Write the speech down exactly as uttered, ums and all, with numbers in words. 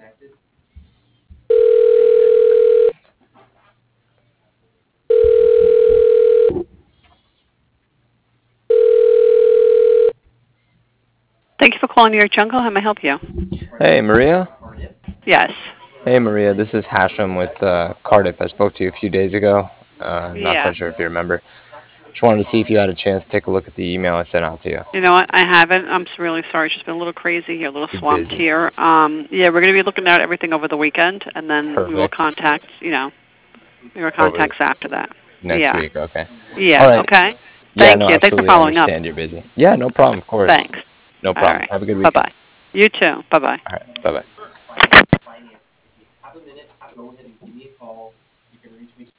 Thank you for calling New York Jungle. How may I help you? Hey, Maria. Yes. Hey, Maria. This is Hashem with uh, Cardiff. I spoke to you a few days ago. Uh, not Yeah. quite sure if you remember. Just wanted to see if you had a chance to take a look at the email I sent out to you. You know what? I haven't. I'm s- really sorry. It's just been a little crazy here, a little You're swamped busy. here. Um, yeah, we're going to be looking at everything over the weekend, and then we will Perfect. contact, you know, your Over contacts after that. next Yeah. week. Okay. All Yeah. right. Okay. Yeah. Thank No. you. Thanks for Absolutely. I following up. understand you're busy. Yeah. No problem. Of course. Thanks. No All problem. right. Have a good weekend. Bye-bye. You too. Bye-bye. All right. Bye bye.